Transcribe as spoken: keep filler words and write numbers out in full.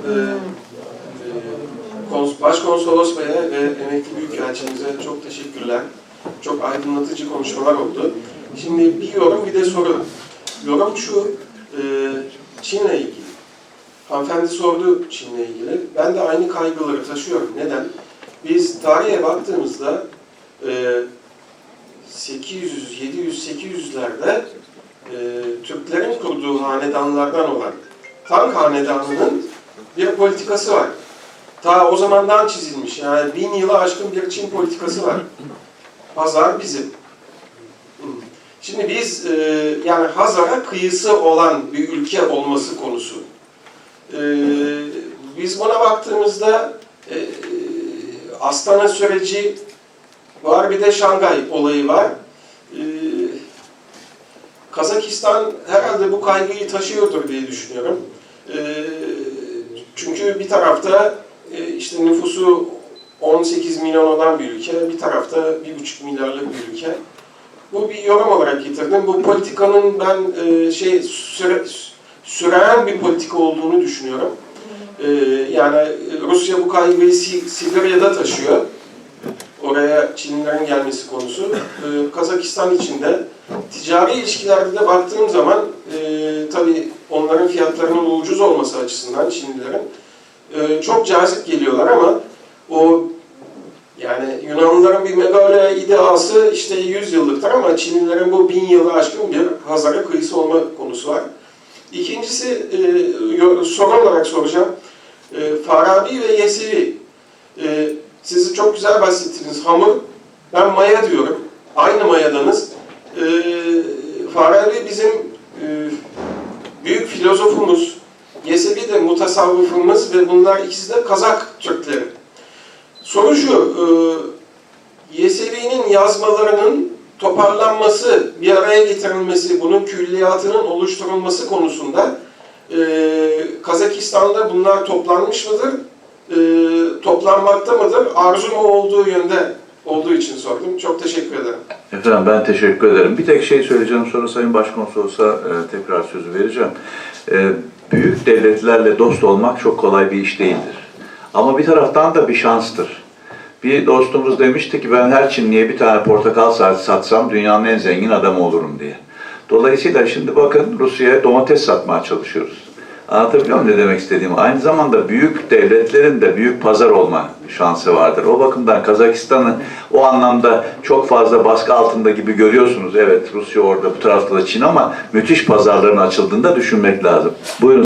e, e, Başkonsolos Bey'e ve emekli büyükelçimize çok teşekkürler. Çok aydınlatıcı konuşmalar oldu. Şimdi bir yorum, bir de soru. Yorum şu, e, Çin'le ilgili. Hanımefendi sordu Çin'le ilgili. Ben de aynı kaygıları taşıyorum. Neden? Biz tarihe baktığımızda e, sekiz yüz, yedi yüz, sekiz yüzlerde e, Türklerin kurduğu hanedanlardan olan Tang Hanedanı'nın bir politikası var. Ta o zamandan çizilmiş. Yani bin yılı aşkın bir Çin politikası var. Hazar bizim. Şimdi biz e, yani Hazar'a kıyısı olan bir ülke olması konusu. E, biz buna baktığımızda e, Astana süreci var, bir de Şangay olayı var. E, Kazakistan herhalde bu kaygıyı taşıyordur diye düşünüyorum. E, çünkü bir tarafta e, işte nüfusu on sekiz milyon olan bir ülke, bir tarafta bir buçuk milyarlık bir ülke. Bu bir yorum olarak getirdim. Bu politikanın ben e, şey süre, süren bir politika olduğunu düşünüyorum. E, yani Rusya bu kaygıyı Sibirya'da taşıyor. Oraya Çinlilerin gelmesi konusu. E, Kazakistan için de ticari ilişkilerde de baktığım zaman e, tabii onların fiyatlarının ucuz olması açısından Çinlilerin e, çok cazip geliyorlar ama o yani Yunanlıların bir Megaloya iddiası işte yüz yıllıktır ama Çinlilerin bu bin yılı aşkın bir Hazar'a kıyısı olma konusu var. İkincisi e, soru olarak soracağım. E, Farabi ve Yesevi. E, sizi çok güzel bahsettiniz. Hamur, ben maya diyorum. Aynı mayadanız. E, Farabi bizim e, büyük filozofumuz. Yesevi de mutasavvıfımız ve bunlar ikisi de Kazak Türkleri. Soru şu, e, Yesevi'nin yazmalarının toparlanması, bir araya getirilmesi, bunun külliyatının oluşturulması konusunda e, Kazakistan'da bunlar toplanmış mıdır, e, toplanmakta mıdır, arzu mu olduğu yönde olduğu için sordum. Çok teşekkür ederim. Efendim ben teşekkür ederim. Bir tek şey söyleyeceğim, sonra Sayın Başkonsolos'a e, tekrar sözü vereceğim. E, büyük devletlerle dost olmak çok kolay bir iş değildir. Ama bir taraftan da bir şanstır. Bir dostumuz demişti ki ben her Çinliye bir tane portakal satsam dünyanın en zengin adamı olurum diye. Dolayısıyla şimdi bakın Rusya'ya domates satmaya çalışıyoruz. Anlatabiliyor muyum ne demek istediğimi? Aynı zamanda büyük devletlerin de büyük pazar olma şansı vardır. O bakımdan Kazakistan'ı o anlamda çok fazla baskı altında gibi görüyorsunuz. Evet Rusya orada, bu tarafta da Çin ama müthiş pazarların açıldığında düşünmek lazım. Buyurun.